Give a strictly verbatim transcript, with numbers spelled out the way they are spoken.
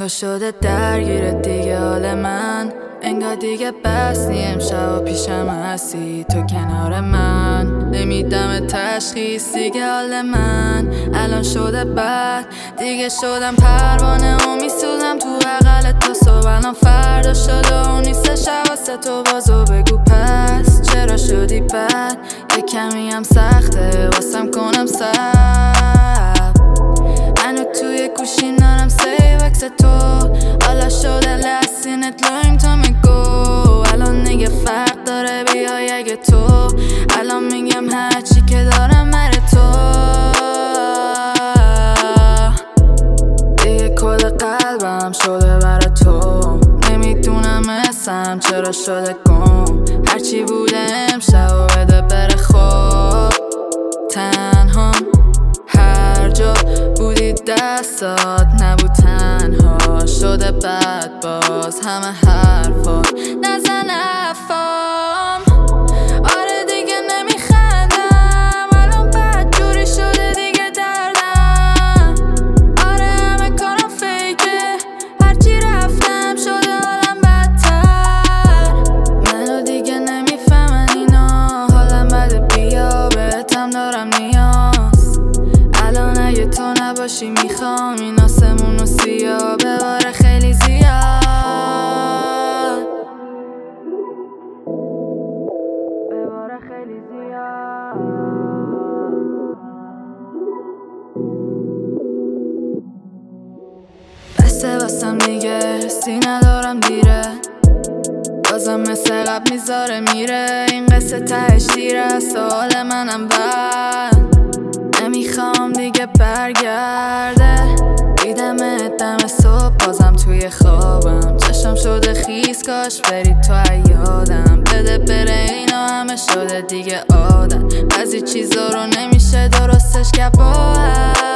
انگار شده درگیر دیگه حال من، انگار دیگه بس نی امشب و پیشم هستی تو کنار من. نمیدم تشخیص دیگه حال من الان شده بد، دیگه شدم پروانه و میسوزم تو بغل تو. صبح الان فردا شده و نیستش حواست تو بازو بگو پس چرا شدی بد. یه کمی هم سخته واسم کنم سب، هنو توی گوشی نارم سیوکس تو. حالا شده لسینت لایم تا میگو الان دیگه فرق داره بیای اگه تو. الان میگم هرچی که دارم مره تو، دیگه کل قلبم شده برا تو. نمیدونم اسم چرا شده گم، هرچی بوده امشب و بده بره خوب. تنهام هر جا بودی دستات نبود، تنها شده بعد باز همه حرفا نزن حرفام. آره دیگه نمیخندم الان بد جوری شده دیگه دردم. آره همه کارم فیکه هرچی رفتم شده حالم بدتر. منو دیگه نمیفهمن اینا، حالم بده بیا بهتم دارم نیاز. الان اگه تو نباشی میخوام این آسمون و سیاه بباره خیلی زیاد، بباره خیلی زیاد. بسته واسم دیگه سی ندارم دیره، بازم مثل قبل میذاره میره. این قصه تهش دیره سوال منم بد، نمیخوام دیگه برگرده. دیدم دم صبح بازم توی خوابم، چشم شده خیس کاش بری تو یادم. بده بره اینا همه شده دیگه عادت، بعضی چیزا رو نمیشه درستش کرد با